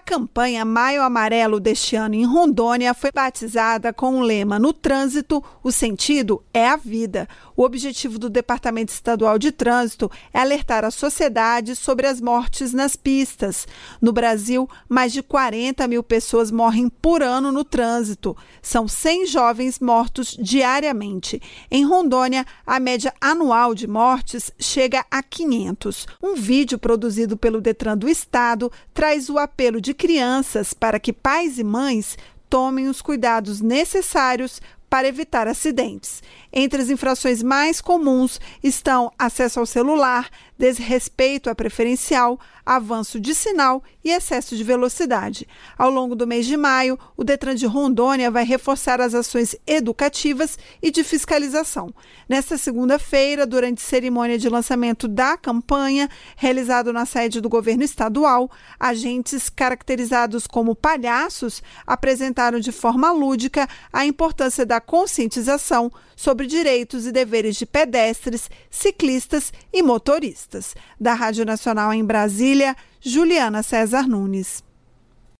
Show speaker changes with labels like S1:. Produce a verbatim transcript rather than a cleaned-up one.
S1: campanha Maio Amarelo deste ano em Rondônia foi batizada com o lema "No trânsito, o sentido é a vida". O objetivo do Departamento Estadual de Trânsito é alertar a sociedade sobre as mortes nas pistas. No Brasil, mais de quarenta mil pessoas morrem por ano no trânsito. São cem jovens mortos diariamente. Em Rondônia, a média anual de mortes chega a quinhentos. Um vídeo produzido pelo Detran do Estado traz o apelo de crianças para que pais e mães tomem os cuidados necessários para evitar acidentes. Entre as infrações mais comuns estão acesso ao celular, desrespeito à preferencial, avanço de sinal e excesso de velocidade. Ao longo do mês de maio, o Detran de Rondônia vai reforçar as ações educativas e de fiscalização. Nesta segunda-feira, durante cerimônia de lançamento da campanha, realizado na sede do governo estadual, agentes caracterizados como palhaços apresentaram de forma lúdica a importância da conscientização sobre direitos e deveres de pedestres, ciclistas e motoristas. Da Rádio Nacional em Brasília, Juliana César Nunes.